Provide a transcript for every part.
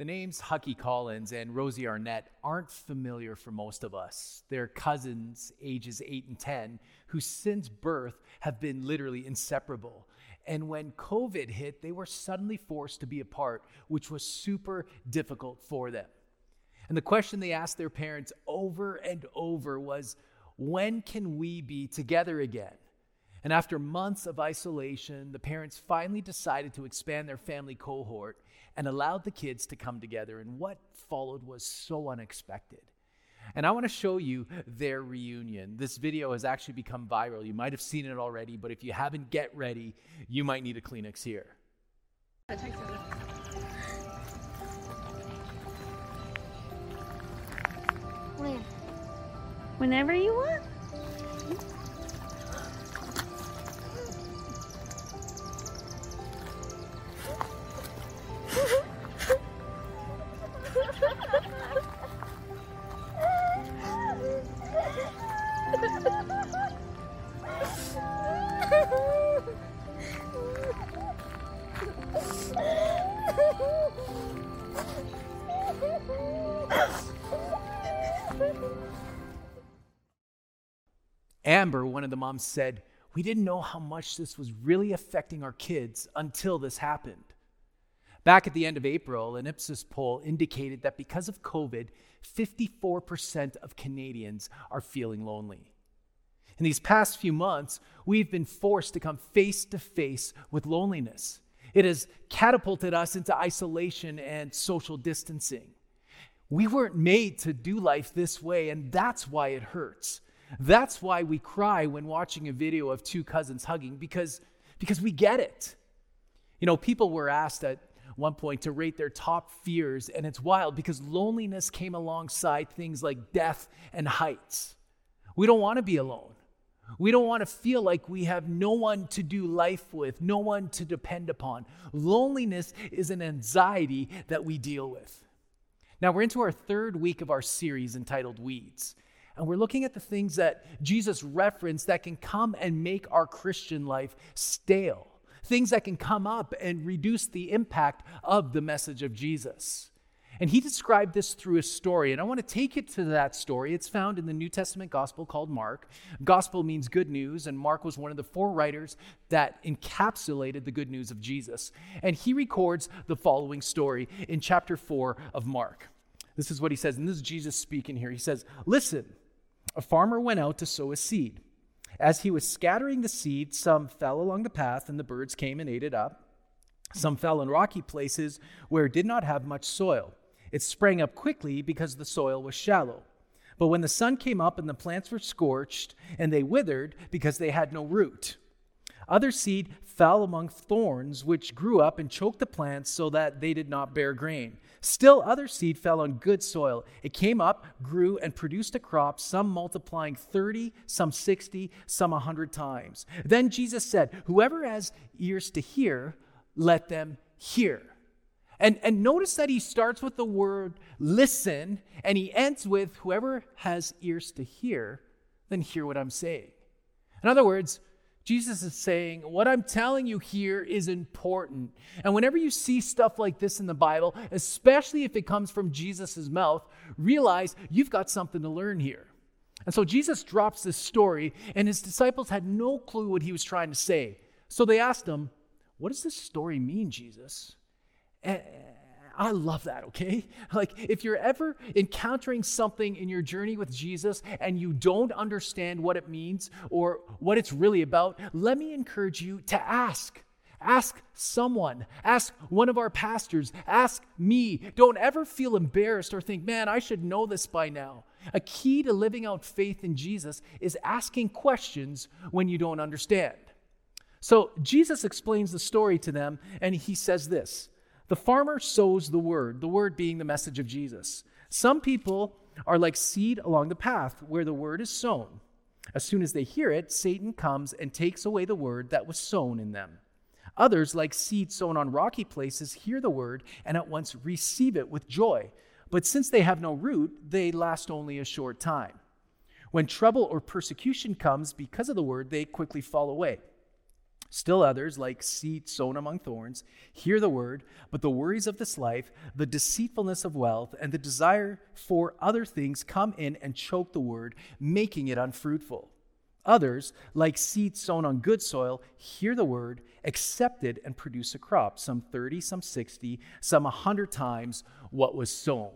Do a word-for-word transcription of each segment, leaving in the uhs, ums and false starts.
The names Hucky Collins and Rosie Arnett aren't familiar for most of us. They're cousins, ages eight and ten, who since birth have been literally inseparable. And when COVID hit, they were suddenly forced to be apart, which was super difficult for them. And the question they asked their parents over and over was, when can we be together again? And after months of isolation, the parents finally decided to expand their family cohort and allowed the kids to come together. And what followed was so unexpected. And I want to show you their reunion. This video has actually become viral. You might have seen it already, but if you haven't, get ready. You might need a Kleenex here. When? Whenever you want. Amber, one of the moms, said, "We didn't know how much this was really affecting our kids until this happened." Back at the end of April, an Ipsos poll indicated that because of COVID, fifty-four percent of Canadians are feeling lonely. In these past few months, we've been forced to come face to face with loneliness. It has catapulted us into isolation and social distancing. We weren't made to do life this way, and that's why it hurts. That's why we cry when watching a video of two cousins hugging, because, because we get it. You know, people were asked at one point to rate their top fears, and it's wild because loneliness came alongside things like death and heights. We don't want to be alone. We don't want to feel like we have no one to do life with, no one to depend upon. Loneliness is an anxiety that we deal with. Now, we're into our third week of our series entitled Weeds. And we're looking at the things that Jesus referenced that can come and make our Christian life stale. Things that can come up and reduce the impact of the message of Jesus. And he described this through a story. And I want to take you to that story. It's found in the New Testament gospel called Mark. Gospel means good news. And Mark was one of the four writers that encapsulated the good news of Jesus. And he records the following story in chapter four of Mark. This is what he says. And this is Jesus speaking here. He says, "Listen. A farmer went out to sow a seed. As he was scattering the seed, some fell along the path, and the birds came and ate it up. Some fell in rocky places where it did not have much soil. It sprang up quickly because the soil was shallow. But when the sun came up and the plants were scorched, and they withered because they had no root. Other seed fell among thorns, which grew up and choked the plants so that they did not bear grain. Still other seed fell on good soil. It came up, grew, and produced a crop, some multiplying thirty, some sixty, some a hundred times. Then Jesus said, 'Whoever has ears to hear, let them hear.'" And, and notice that he starts with the word listen, and he ends with, "Whoever has ears to hear, then hear what I'm saying." In other words, Jesus is saying, what I'm telling you here is important. And whenever you see stuff like this in the Bible, especially if it comes from Jesus' mouth, realize you've got something to learn here. And so Jesus drops this story, and his disciples had no clue what he was trying to say. So they asked him, "What does this story mean, Jesus?" And I love that, okay? Like, if you're ever encountering something in your journey with Jesus and you don't understand what it means or what it's really about, let me encourage you to ask. Ask someone. Ask one of our pastors. Ask me. Don't ever feel embarrassed or think, "Man, I should know this by now." A key to living out faith in Jesus is asking questions when you don't understand. So Jesus explains the story to them, and he says this. The farmer sows the word, the word being the message of Jesus. Some people are like seed along the path where the word is sown. As soon as they hear it, Satan comes and takes away the word that was sown in them. Others, like seed sown on rocky places, hear the word and at once receive it with joy. But since they have no root, they last only a short time. When trouble or persecution comes because of the word, they quickly fall away. Still others, like seed sown among thorns, hear the word, but the worries of this life, the deceitfulness of wealth, and the desire for other things come in and choke the word, making it unfruitful. Others, like seed sown on good soil, hear the word, accept it, and produce a crop, some thirty, some sixty, some one hundred times what was sown.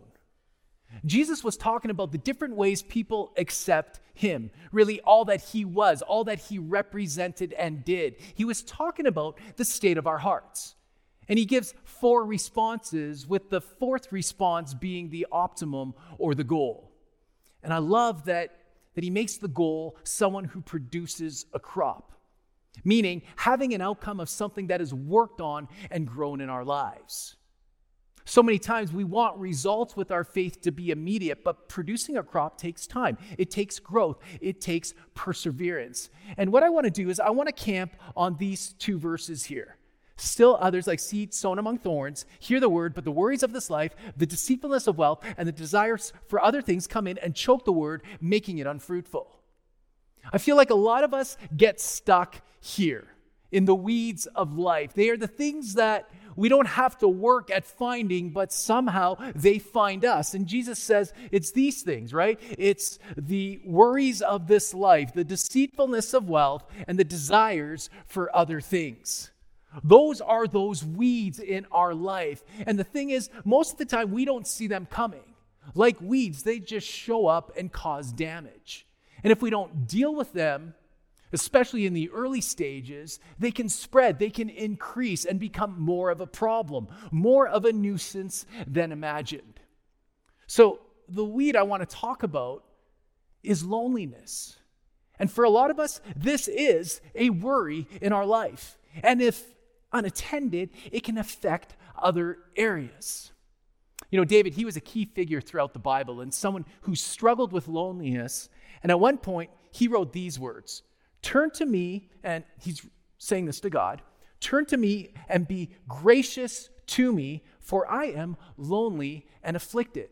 Jesus was talking about the different ways people accept him, really all that he was, all that he represented and did. He was talking about the state of our hearts. And he gives four responses, with the fourth response being the optimum or the goal. And I love that, that he makes the goal someone who produces a crop, meaning having an outcome of something that is worked on and grown in our lives. So many times we want results with our faith to be immediate, but producing a crop takes time. It takes growth. It takes perseverance. And what I want to do is I want to camp on these two verses here. Still others, like seed sown among thorns, hear the word, but the worries of this life, the deceitfulness of wealth, and the desires for other things come in and choke the word, making it unfruitful. I feel like a lot of us get stuck here in the weeds of life. They are the things that we don't have to work at finding, but somehow they find us. And Jesus says it's these things, right? It's the worries of this life, the deceitfulness of wealth, and the desires for other things. Those are those weeds in our life. And the thing is, most of the time we don't see them coming. Like weeds, they just show up and cause damage. And if we don't deal with them, especially in the early stages, they can spread, they can increase and become more of a problem, more of a nuisance than imagined. So the weed I want to talk about is loneliness. And for a lot of us, this is a worry in our life. And if unattended, it can affect other areas. You know, David, he was a key figure throughout the Bible and someone who struggled with loneliness. And at one point, he wrote these words, "Turn to me," and he's saying this to God, "turn to me and be gracious to me, for I am lonely and afflicted."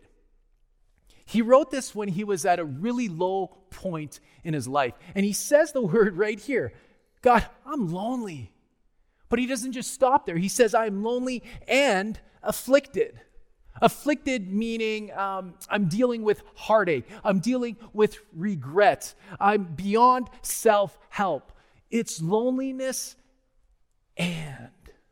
He wrote this when he was at a really low point in his life. And he says the word right here, God, I'm lonely. But he doesn't just stop there. He says, I'm lonely and afflicted. Afflicted meaning um, I'm dealing with heartache. I'm dealing with regret. I'm beyond self-help. It's loneliness and.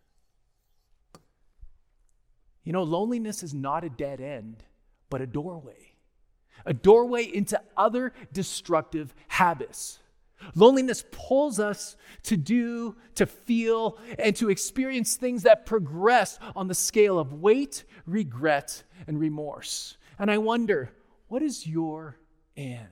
You know, loneliness is not a dead end, but a doorway. A doorway into other destructive habits. Loneliness pulls us to do, to feel, and to experience things that progress on the scale of weight, regret, and remorse. And I wonder, what is your and?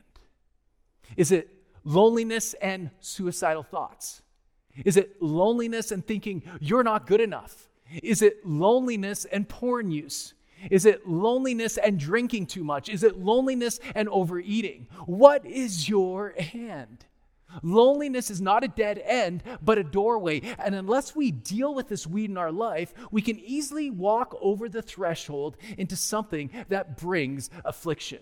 Is it loneliness and suicidal thoughts? Is it loneliness and thinking you're not good enough? Is it loneliness and porn use? Is it loneliness and drinking too much? Is it loneliness and overeating? What is your and? Loneliness is not a dead end, but a doorway. And unless we deal with this weed in our life, we can easily walk over the threshold into something that brings affliction.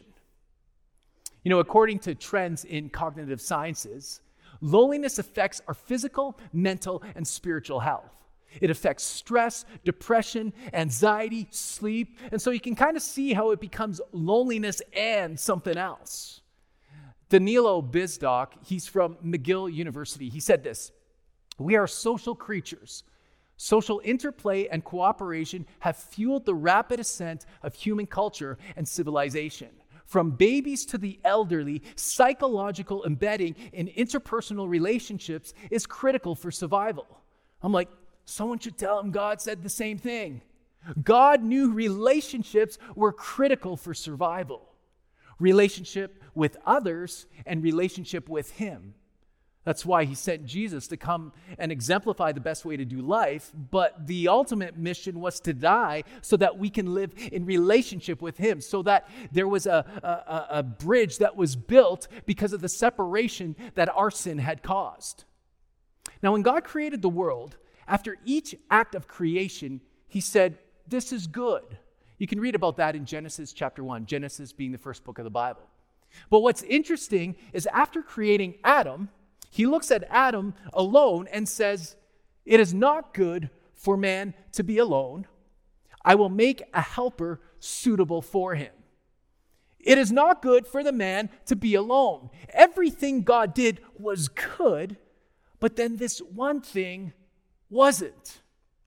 You know, according to trends in cognitive sciences, loneliness affects our physical, mental, and spiritual health. It affects stress, depression, anxiety, sleep. And so you can kind of see how it becomes loneliness and something else. Danilo Bizdock, he's from McGill University. He said this, "We are social creatures. Social interplay and cooperation have fueled the rapid ascent of human culture and civilization. From babies to the elderly, psychological embedding in interpersonal relationships is critical for survival." I'm like, someone should tell him God said the same thing. God knew relationships were critical for survival. Relationship with others and relationship with him. That's why he sent Jesus to come and exemplify the best way to do life, but the ultimate mission was to die so that we can live in relationship with him, so that there was a, a, a bridge that was built because of the separation that our sin had caused. Now, when God created the world, after each act of creation, he said, "This is good." You can read about that in Genesis chapter one, Genesis being the first book of the Bible. But what's interesting is after creating Adam, he looks at Adam alone and says, It is not good for man to be alone. I will make a helper suitable for him. It is not good for the man to be alone. Everything God did was good, but then this one thing wasn't.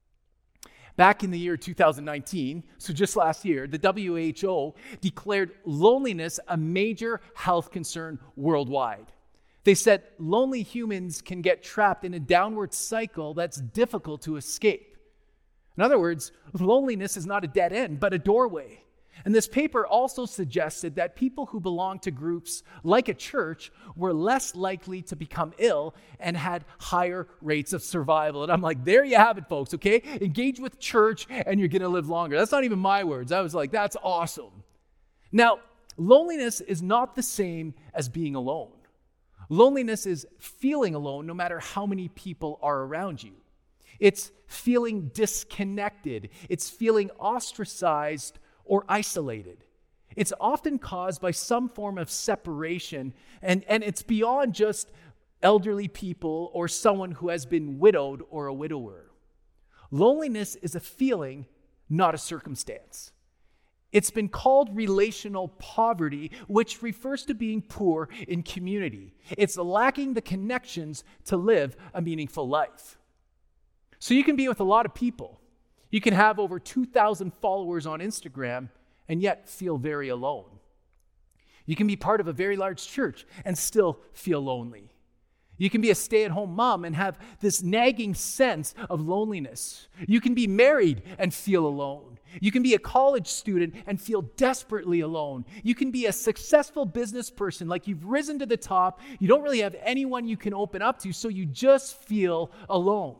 Back in the year two thousand nineteen, so just last year, the W H O declared loneliness a major health concern worldwide. They said lonely humans can get trapped in a downward cycle that's difficult to escape. In other words, loneliness is not a dead end, but a doorway. And this paper also suggested that people who belong to groups like a church were less likely to become ill and had higher rates of survival. And I'm like, there you have it, folks, okay? Engage with church and you're going to live longer. That's not even my words. I was like, that's awesome. Now, loneliness is not the same as being alone. Loneliness is feeling alone no matter how many people are around you. It's feeling disconnected. It's feeling ostracized or isolated. It's often caused by some form of separation, and, and it's beyond just elderly people or someone who has been widowed or a widower. Loneliness is a feeling, not a circumstance. It's been called relational poverty, which refers to being poor in community. It's lacking the connections to live a meaningful life. So you can be with a lot of people. You can have over two thousand followers on Instagram and yet feel very alone. You can be part of a very large church and still feel lonely. You can be a stay-at-home mom and have this nagging sense of loneliness. You can be married and feel alone. You can be a college student and feel desperately alone. You can be a successful business person, like you've risen to the top. You don't really have anyone you can open up to, so you just feel alone.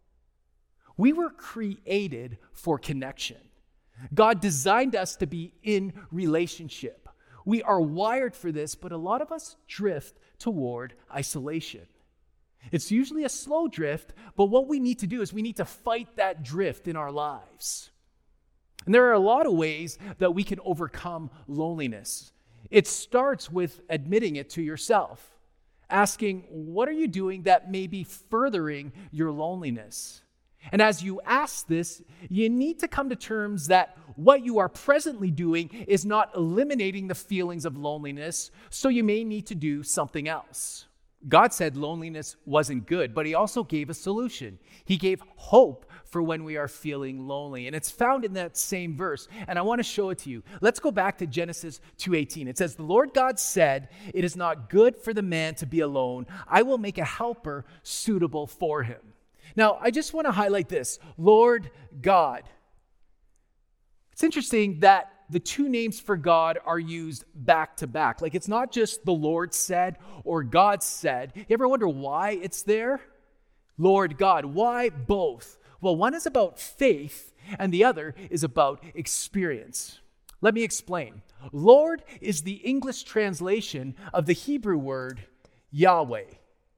We were created for connection. God designed us to be in relationship. We are wired for this, but a lot of us drift toward isolation. It's usually a slow drift, but what we need to do is we need to fight that drift in our lives. And there are a lot of ways that we can overcome loneliness. It starts with admitting it to yourself, asking, what are you doing that may be furthering your loneliness? And as you ask this, you need to come to terms that what you are presently doing is not eliminating the feelings of loneliness, so you may need to do something else. God said loneliness wasn't good, but he also gave a solution. He gave hope for when we are feeling lonely. And it's found in that same verse. And I want to show it to you. Let's go back to Genesis two eighteen. It says, the Lord God said, it is not good for the man to be alone. I will make a helper suitable for him. Now, I just want to highlight this. Lord God. It's interesting that the two names for God are used back to back. Like it's not just the Lord said or God said. You ever wonder why it's there? Lord God. Why both? Well, one is about faith and the other is about experience. Let me explain. Lord is the English translation of the Hebrew word Yahweh.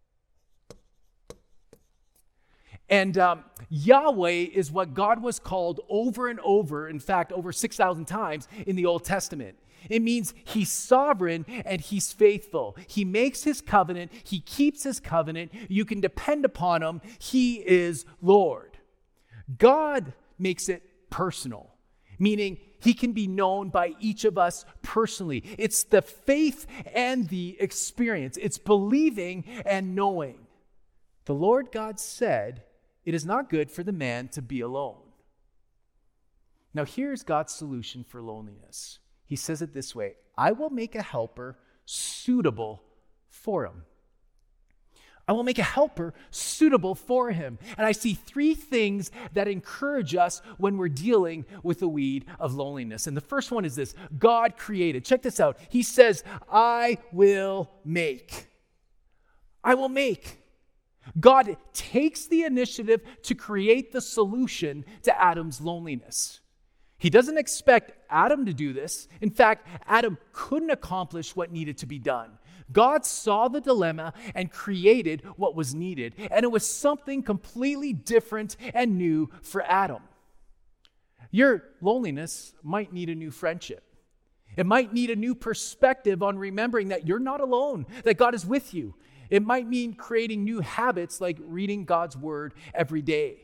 And um, Yahweh is what God was called over and over, in fact, over six thousand times in the Old Testament. It means he's sovereign and he's faithful. He makes his covenant. He keeps his covenant. You can depend upon him. He is Lord. God makes it personal, meaning he can be known by each of us personally. It's the faith and the experience. It's believing and knowing. The Lord God said, it is not good for the man to be alone. Now, here's God's solution for loneliness. He says it this way, I will make a helper suitable for him. I will make a helper suitable for him. And I see three things that encourage us when we're dealing with the weed of loneliness. And the first one is this, God created. Check this out. He says, I will make. I will make. God takes the initiative to create the solution to Adam's loneliness. He doesn't expect Adam to do this. In fact, Adam couldn't accomplish what needed to be done. God saw the dilemma and created what was needed, and it was something completely different and new for Adam. Your loneliness might need a new friendship. It might need a new perspective on remembering that you're not alone, that God is with you. It might mean creating new habits like reading God's word every day.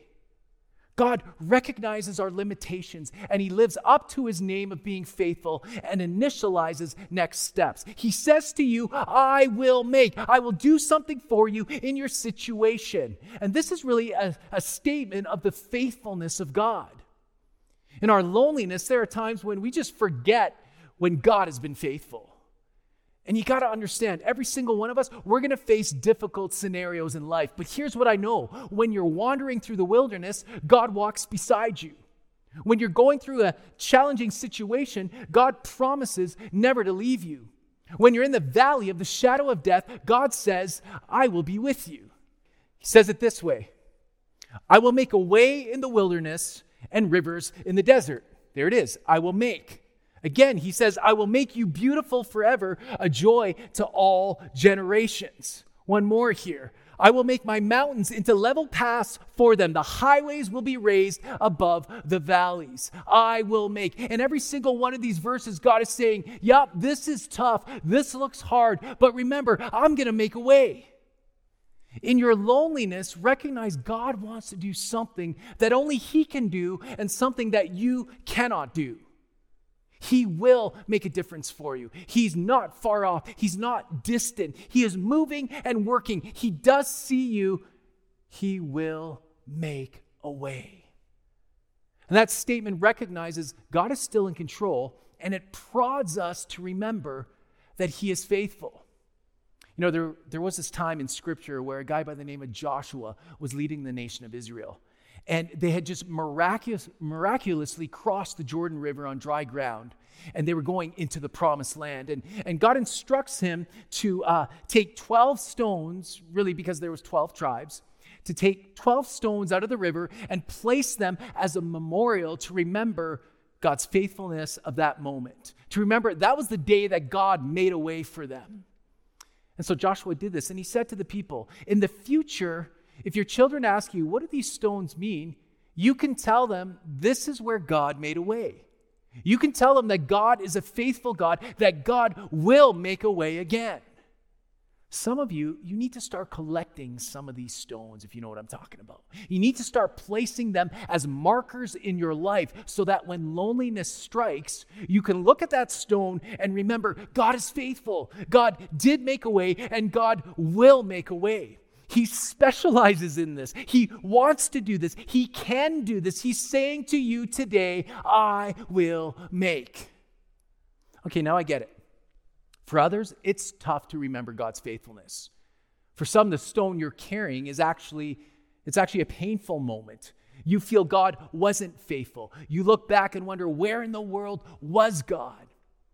God recognizes our limitations, and he lives up to his name of being faithful and initializes next steps. He says to you, I will make, I will do something for you in your situation. And this is really a, a statement of the faithfulness of God. In our loneliness, there are times when we just forget when God has been faithful. And you got to understand, every single one of us, we're going to face difficult scenarios in life. But here's what I know. When you're wandering through the wilderness, God walks beside you. When you're going through a challenging situation, God promises never to leave you. When you're in the valley of the shadow of death, God says, I will be with you. He says it this way, I will make a way in the wilderness and rivers in the desert. There it is, I will make. Again, he says, I will make you beautiful forever, a joy to all generations. One more here. I will make my mountains into level paths for them. The highways will be raised above the valleys. I will make. And every single one of these verses, God is saying, yep, this is tough. This looks hard. But remember, I'm going to make a way. In your loneliness, recognize God wants to do something that only he can do and something that you cannot do. He will make a difference for you. He's not far off. He's not distant. He is moving and working. He does see you. He will make a way. And that statement recognizes God is still in control, and it prods us to remember that he is faithful. You know, there, there was this time in Scripture where a guy by the name of Joshua was leading the nation of Israel. And they had just miraculous, miraculously crossed the Jordan River on dry ground. And they were going into the promised land. And, and God instructs him to uh, take twelve stones, really because there was twelve tribes, to take twelve stones out of the river and place them as a memorial to remember God's faithfulness of that moment. To remember that was the day that God made a way for them. And so Joshua did this. And he said to the people, in the future, if your children ask you, what do these stones mean? You can tell them, this is where God made a way. You can tell them that God is a faithful God, that God will make a way again. Some of you, you need to start collecting some of these stones, if you know what I'm talking about. You need to start placing them as markers in your life so that when loneliness strikes, you can look at that stone and remember, God is faithful. God did make a way, and God will make a way. He specializes in this. He wants to do this. He can do this. He's saying to you today, I will make. Okay, now I get it. For others, it's tough to remember God's faithfulness. For some, the stone you're carrying is actually, it's actually a painful moment. You feel God wasn't faithful. You look back and wonder, where in the world was God?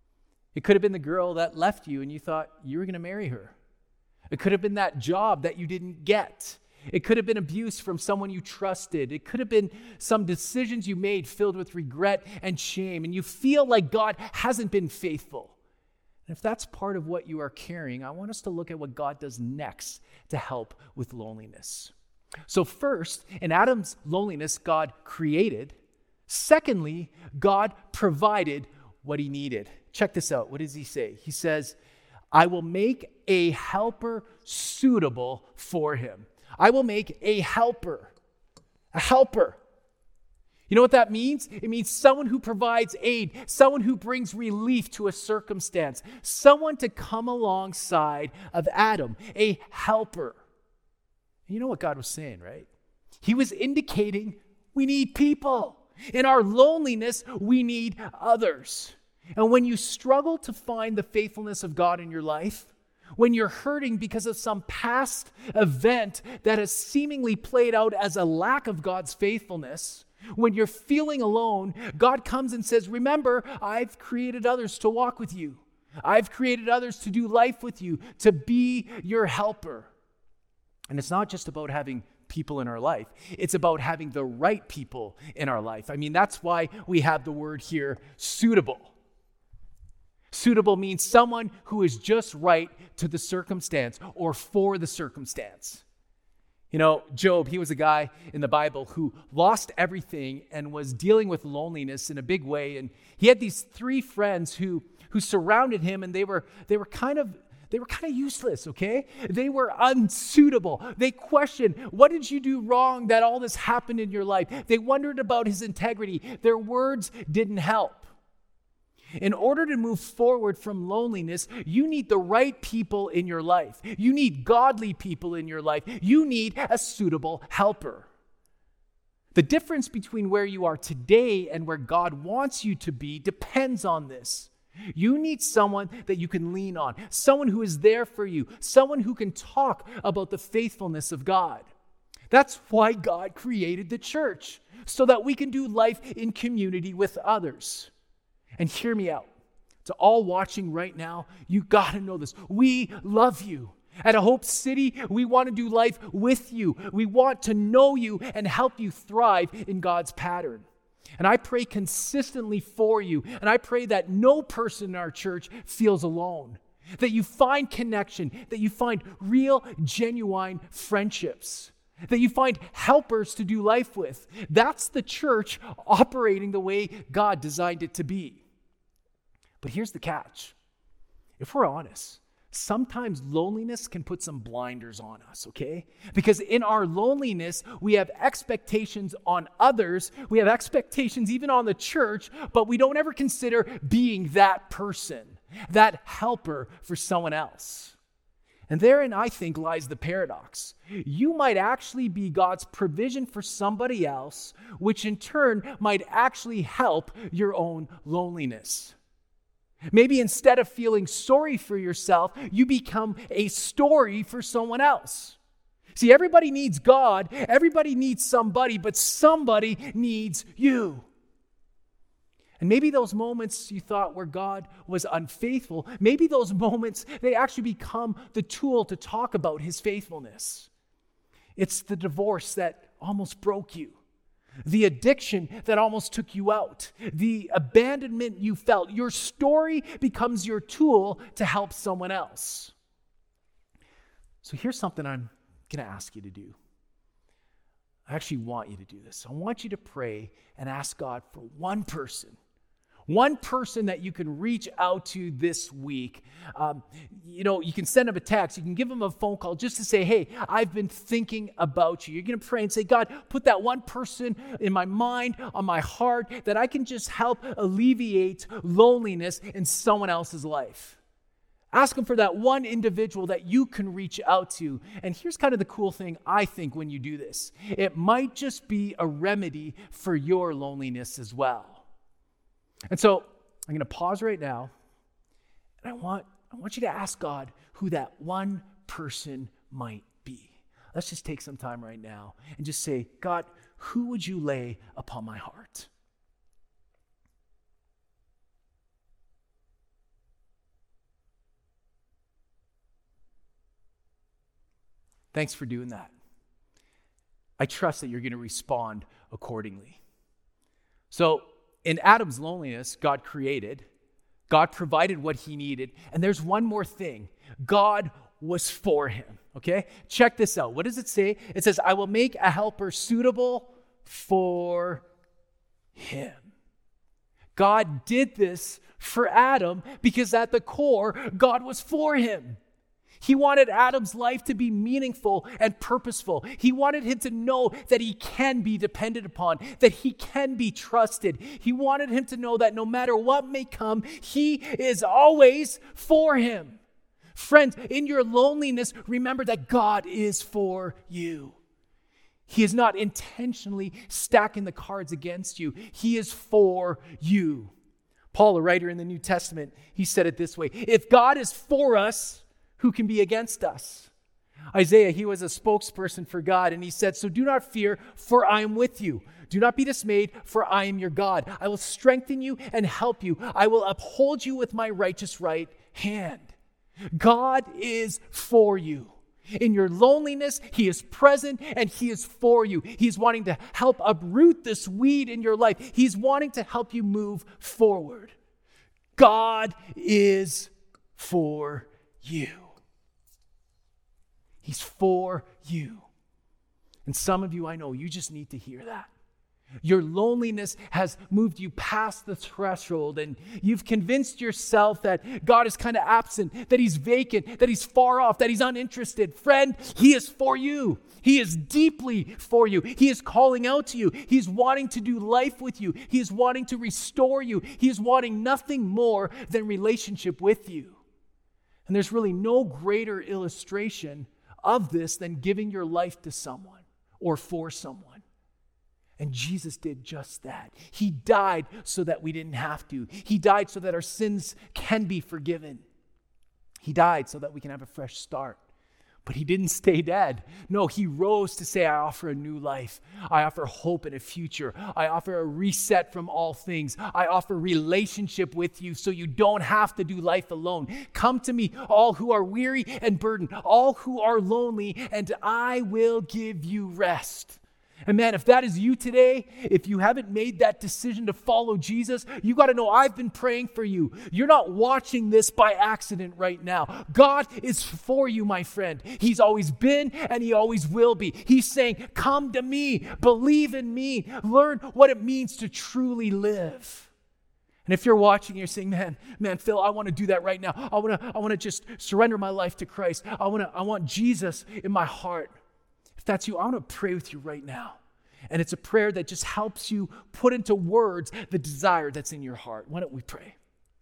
It could have been the girl that left you and you thought you were going to marry her. It could have been that job that you didn't get. It could have been abuse from someone you trusted. It could have been some decisions you made filled with regret and shame, and you feel like God hasn't been faithful. And if that's part of what you are carrying, I want us to look at what God does next to help with loneliness. So first, in Adam's loneliness, God created. Secondly, God provided what he needed. Check this out. What does he say? He says, I will make a helper suitable for him. I will make a helper. A helper. You know what that means? It means someone who provides aid, someone who brings relief to a circumstance, someone to come alongside of Adam, a helper. You know what God was saying, right? He was indicating we need people. In our loneliness, we need others. And when you struggle to find the faithfulness of God in your life, when you're hurting because of some past event that has seemingly played out as a lack of God's faithfulness, when you're feeling alone, God comes and says, remember, I've created others to walk with you. I've created others to do life with you, to be your helper. And it's not just about having people in our life. It's about having the right people in our life. I mean, that's why we have the word here, suitable. Suitable means someone who is just right to the circumstance or for the circumstance. You know, Job, he was a guy in the Bible who lost everything and was dealing with loneliness in a big way. And he had these three friends who, who surrounded him, and they were, they were kind of, they were kind of useless, okay? They were unsuitable. They questioned, what did you do wrong that all this happened in your life? They wondered about his integrity. Their words didn't help. In order to move forward from loneliness, you need the right people in your life. You need godly people in your life. You need a suitable helper. The difference between where you are today and where God wants you to be depends on this. You need someone that you can lean on, someone who is there for you, someone who can talk about the faithfulness of God. That's why God created the church, so that we can do life in community with others. And hear me out. To all watching right now, you got to know this. We love you. At Hope City, we want to do life with you. We want to know you and help you thrive in God's pattern. And I pray consistently for you. And I pray that no person in our church feels alone. That you find connection. That you find real, genuine friendships. That you find helpers to do life with. That's the church operating the way God designed it to be. But here's the catch. If we're honest, sometimes loneliness can put some blinders on us, okay? Because in our loneliness, we have expectations on others. We have expectations even on the church, but we don't ever consider being that person, that helper for someone else. And therein, I think, lies the paradox. You might actually be God's provision for somebody else, which in turn might actually help your own loneliness. Maybe instead of feeling sorry for yourself, you become a story for someone else. See, everybody needs God, everybody needs somebody, but somebody needs you. And maybe those moments you thought where God was unfaithful, maybe those moments, they actually become the tool to talk about his faithfulness. It's the divorce that almost broke you. The addiction that almost took you out. The abandonment you felt. Your story becomes your tool to help someone else. So here's something I'm going to ask you to do. I actually want you to do this. I want you to pray and ask God for one person. One person that you can reach out to this week. Um, you know, you can send them a text. You can give them a phone call just to say, hey, I've been thinking about you. You're going to pray and say, God, put that one person in my mind, on my heart, that I can just help alleviate loneliness in someone else's life. Ask them for that one individual that you can reach out to. And here's kind of the cool thing, I think, when you do this. It might just be a remedy for your loneliness as well. And so I'm going to pause right now, and I want, I want you to ask God who that one person might be. Let's just take some time right now and just say, God, who would you lay upon my heart? Thanks for doing that. I trust that you're going to respond accordingly. So, in Adam's loneliness, God created. God provided what he needed. And there's one more thing. God was for him. Okay? Check this out. What does it say? It says, I will make a helper suitable for him. God did this for Adam because at the core, God was for him. He wanted Adam's life to be meaningful and purposeful. He wanted him to know that he can be depended upon, that he can be trusted. He wanted him to know that no matter what may come, he is always for him. Friends, in your loneliness, remember that God is for you. He is not intentionally stacking the cards against you. He is for you. Paul, a writer in the New Testament, he said it this way, if God is for us, who can be against us? Isaiah, he was a spokesperson for God, and he said, so do not fear, for I am with you. Do not be dismayed, for I am your God. I will strengthen you and help you. I will uphold you with my righteous right hand. God is for you. In your loneliness, he is present and he is for you. He's wanting to help uproot this weed in your life. He's wanting to help you move forward. God is for you. He's for you. And some of you, I know, you just need to hear that. Your loneliness has moved you past the threshold, and you've convinced yourself that God is kind of absent, that he's vacant, that he's far off, that he's uninterested. Friend, he is for you. He is deeply for you. He is calling out to you. He's wanting to do life with you. He is wanting to restore you. He is wanting nothing more than relationship with you. And there's really no greater illustration of this than giving your life to someone or for someone. And Jesus did just that. He died so that we didn't have to. He died so that our sins can be forgiven. He died so that we can have a fresh start. But he didn't stay dead. No, he rose to say, I offer a new life. I offer hope and a future. I offer a reset from all things. I offer relationship with you so you don't have to do life alone. Come to me, all who are weary and burdened, all who are lonely, and I will give you rest. And man, if that is you today, if you haven't made that decision to follow Jesus, you got to know I've been praying for you. You're not watching this by accident right now. God is for you, my friend. He's always been and he always will be. He's saying, come to me, believe in me, learn what it means to truly live. And if you're watching, you're saying, man, man, Phil, I want to do that right now. I want to, I want to just surrender my life to Christ. I want to, I want Jesus in my heart. If that's you, I want to pray with you right now. And it's a prayer that just helps you put into words the desire that's in your heart. Why don't we pray?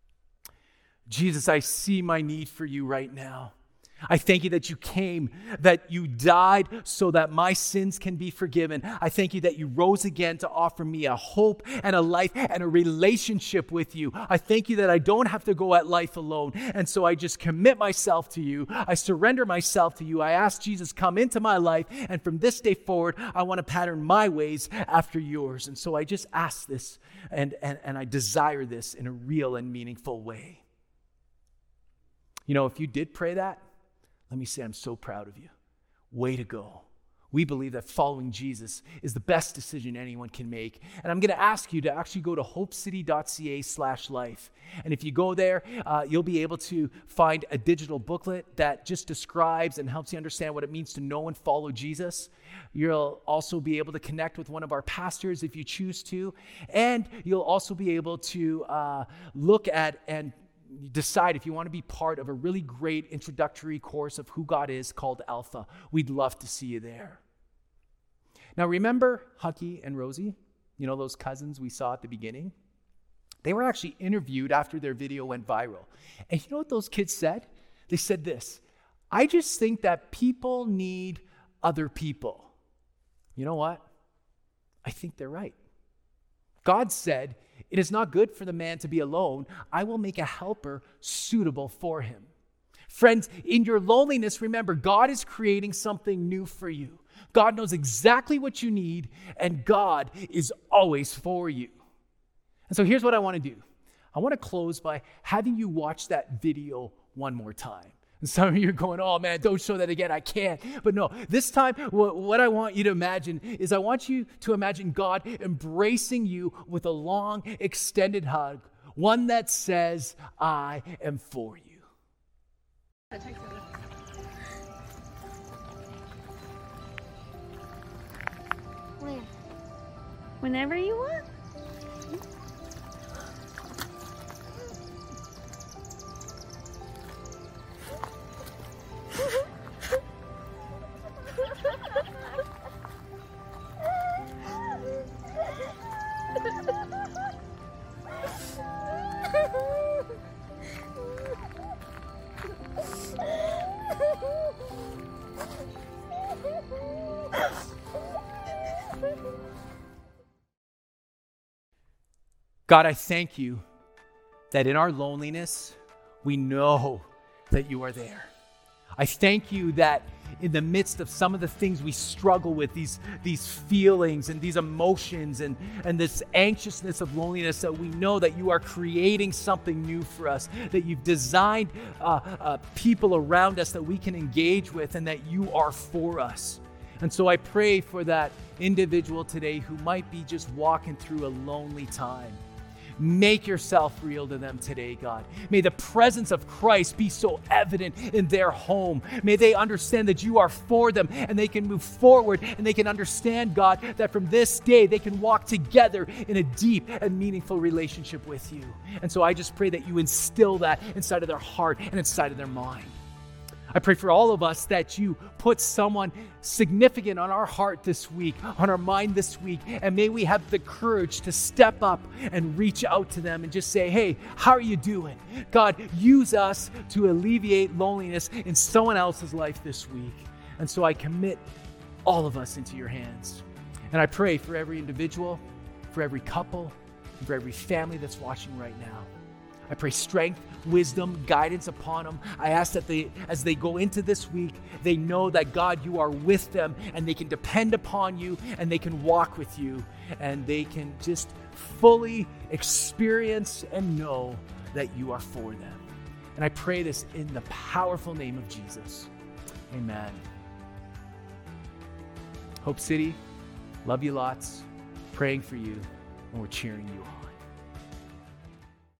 Jesus, I see my need for you right now. I thank you that you came, that you died so that my sins can be forgiven. I thank you that you rose again to offer me a hope and a life and a relationship with you. I thank you that I don't have to go at life alone. And so I just commit myself to you. I surrender myself to you. I ask Jesus, come into my life. And from this day forward, I want to pattern my ways after yours. And so I just ask this and, and, and I desire this in a real and meaningful way. You know, if you did pray that, let me say I'm so proud of you. Way to go. We believe that following Jesus is the best decision anyone can make. And I'm going to ask you to actually go to hopecity.ca slash life. And if you go there, uh, you'll be able to find a digital booklet that just describes and helps you understand what it means to know and follow Jesus. You'll also be able to connect with one of our pastors if you choose to. And you'll also be able to uh, look at and decide if you want to be part of a really great introductory course of who God is called Alpha. We'd love to see you there. Now remember Hucky and Rosie? You know those cousins we saw at the beginning? They were actually interviewed after their video went viral. And you know what those kids said? They said this, I just think that people need other people. You know what? I think they're right. God said, it is not good for the man to be alone. I will make a helper suitable for him. Friends, in your loneliness, remember, God is creating something new for you. God knows exactly what you need, and God is always for you. And so here's what I want to do. I want to close by having you watch that video one more time. And some of you are going, oh man, don't show that again, I can't. But no, this time, what I want you to imagine is I want you to imagine God embracing you with a long, extended hug, one that says, I am for you. When? Whenever you want. God, I thank you that in our loneliness, we know that you are there. I thank you that in the midst of some of the things we struggle with, these, these feelings and these emotions and, and this anxiousness of loneliness, that we know that you are creating something new for us, that you've designed uh, uh, people around us that we can engage with, and that you are for us. And so I pray for that individual today who might be just walking through a lonely time. make yourself real to them today, God. May the presence of Christ be so evident in their home. May they understand that you are for them and they can move forward and they can understand, God, that from this day they can walk together in a deep and meaningful relationship with you. And so I just pray that you instill that inside of their heart and inside of their mind. I pray for all of us that you put someone significant on our heart this week, on our mind this week, and may we have the courage to step up and reach out to them and just say, hey, how are you doing? God, use us to alleviate loneliness in someone else's life this week. And so I commit all of us into your hands. And I pray for every individual, for every couple, and for every family that's watching right now. I pray strength, wisdom, guidance upon them. I ask that they, as they go into this week, they know that, God, you are with them and they can depend upon you and they can walk with you and they can just fully experience and know that you are for them. And I pray this in the powerful name of Jesus. Amen. Hope City, love you lots, praying for you, and we're cheering you on.